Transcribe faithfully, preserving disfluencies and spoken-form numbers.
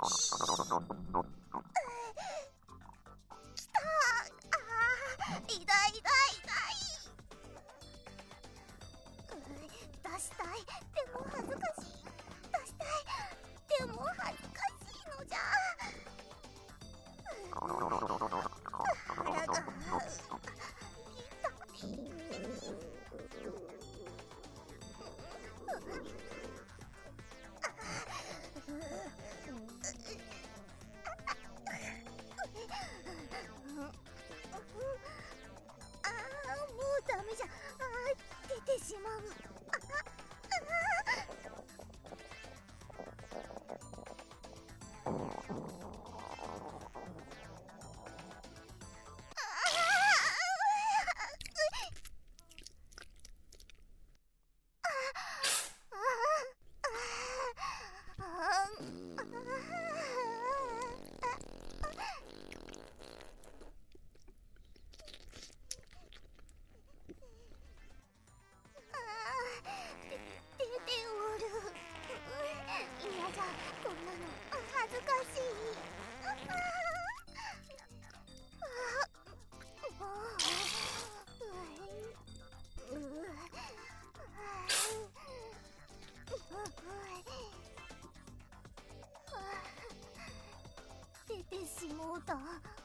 痛い痛い痛い。出したい。でも恥ずかしい。出したい。でも恥ずかしいのじゃ。腹がああ、もうダメじゃ。あー、出てしまう。嫌じゃ、こんなの恥ずかしい。出てしもうた。